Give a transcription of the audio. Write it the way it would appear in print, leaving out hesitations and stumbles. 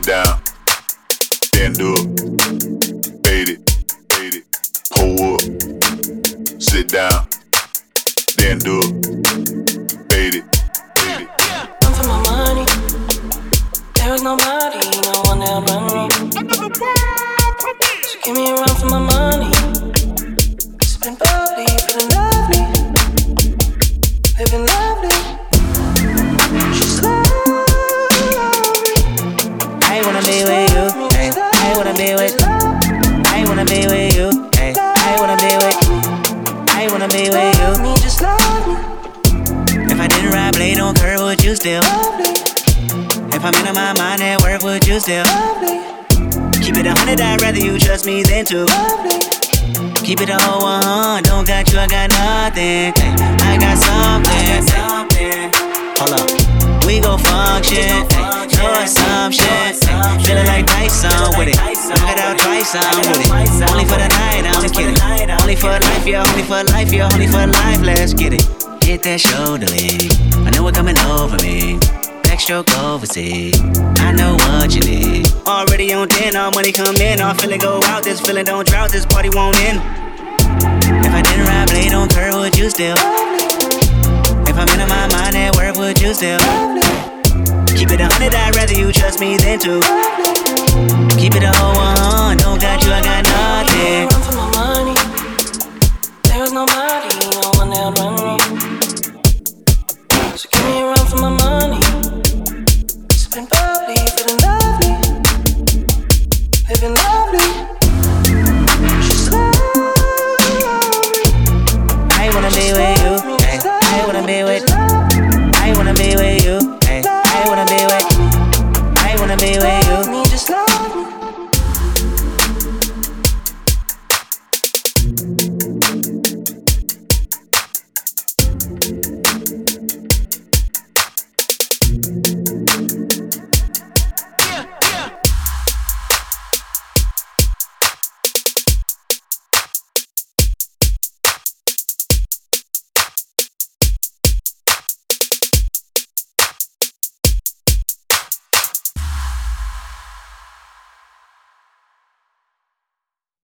down, stand up, fade it, pull up, sit down, stand up, fade it. Run for my money. There is nobody, no one that'll run me. So give me a run for my money. Sipping bubbly, feeling lovely, living lovely. She's lovely. I wanna be with you. Hey, I wanna be with. I wanna be with you. Hey, I wanna be with. I wanna be with you. Me, just love me. If I didn't ride blade on curve, would you still? If I'm in my mind at work, would you still? Keep it 100, I'd rather you trust me than to. Keep it a whole 100, don't got you, I got nothing. Ay, I got something. Hold up, we gon' function. Ay, no assumption. Ay, feeling like Tyson with it. Knock it out twice, I'm with it. Only for the night, I'm kidding. Only for life, yeah, only for life, yeah, only for life, let's get it. Hit that shoulder lean, I know it coming over me. Backstroke overseas, I know what you need. Already on 10, all money come in, all feeling go out. This feeling don't drought, this party won't end. If I didn't ride blade on curve, would you still? If I'm in my mind at work, would you still? Keep it 100, I'd rather you trust me than to. Keep it a whole 100, don't got you, I got nothing. Run for my money. There is nobody, no one that'll run me. So give me a run for my money. Sipping bubbly, feeling lovely, living lovely. She's lovely. I wanna be with you. Hey, I wanna be with.